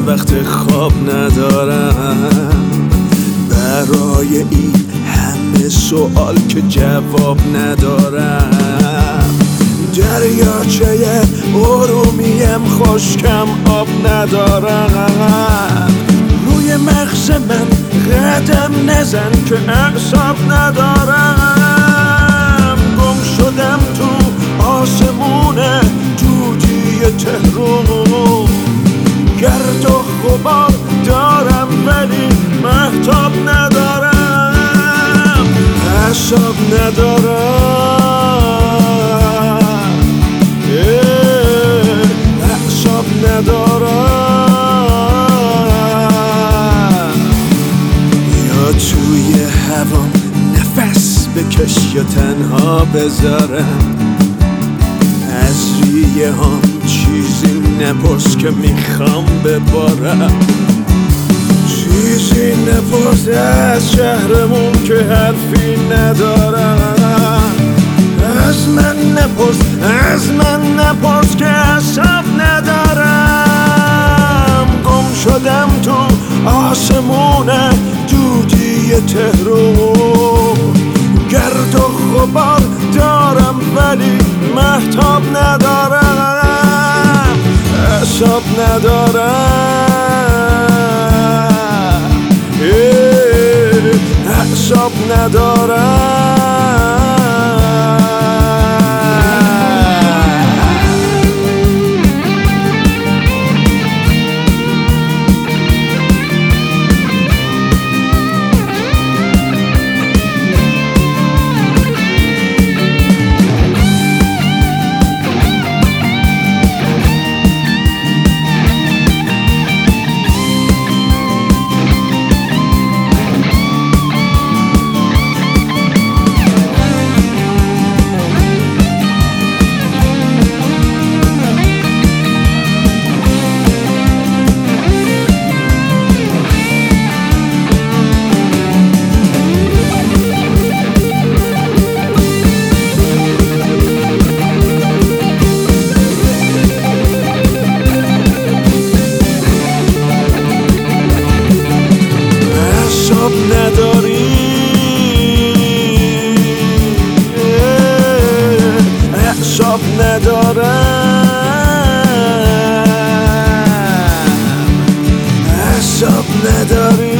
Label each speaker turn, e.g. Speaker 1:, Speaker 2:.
Speaker 1: وقت خواب ندارم، برای این همه سوال که جواب ندارم. دریاچه ارومیم خشکم آب ندارم. روی مغز من قدم نزن که اعصاب ندارم. گم شدم تو آسمون دودی تهران، گرد و غبار دارم ولی مهتاب ندارم. اعصاب ندارم، اعصاب ندارم. یا توی هوام نفس بکش یا تنها بذارم. از ریه هم چیزی نپرس که میخوام ببارم. چیزی نپرس از شهرمون که حرفی ندارم. از من نپرس، از من نپرس که حساب ندارم. گم شدم تو آسمون دودی تهران، گرد و غبار دارم ولی مهتاب ندارم. اعصاب ندارم، اعصاب ندارم. اعصاب نداری، اعصاب ندارم، اعصاب نداری.